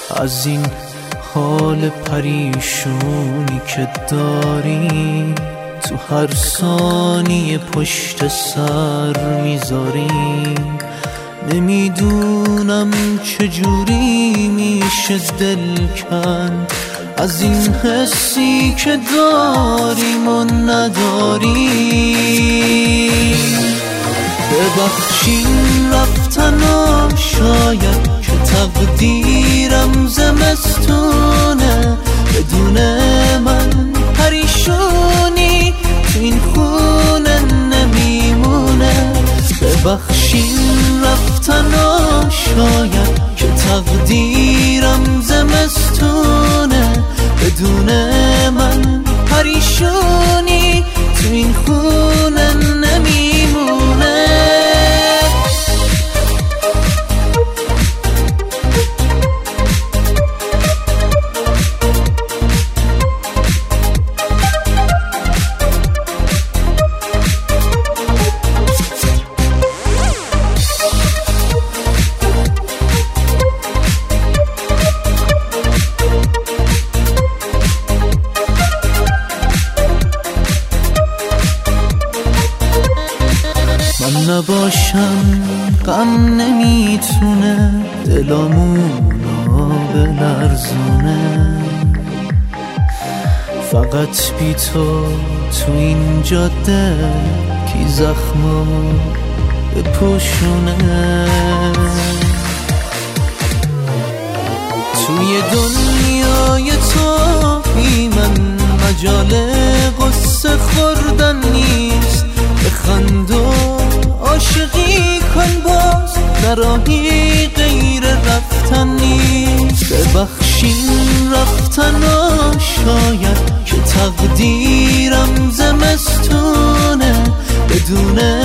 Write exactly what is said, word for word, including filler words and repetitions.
از این حال پریشونی که داری، تو هر ثانیه پشت سر میذاری. نمیدونم چجوری میشه دل کند از این حسی که داریم و نداری. ببخشین رفتنا شاید که تقدیرم زمستونه، بدون من پریشونی تو این خونه نمیمونه. ببخشین رفتنا شاید که تقدیرم زمستونه، بدون من پریشونی تو این خونه نمیمونه. من نباشم غم نمیتونه دلامونو بلرزونه، فقط بی تو تو این جاده کی زخمامو بپوشونه. توی دنیای تو بی من مجال قصه خوردن نیست، بخند و عاشقی کن باز نراهی غیر رفتن نیست. ببخشین رفتنا شاید که تقدیرم زمستونه، بدون